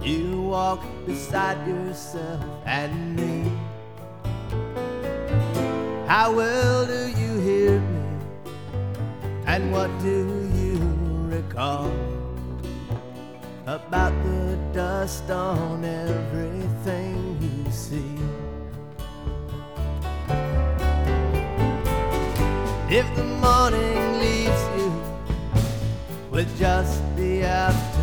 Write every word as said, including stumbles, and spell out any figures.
You walk beside yourself and me. How well do you hear me? And what do you recall about the dust on everything you see? If the morning leaves you with just the afternoon,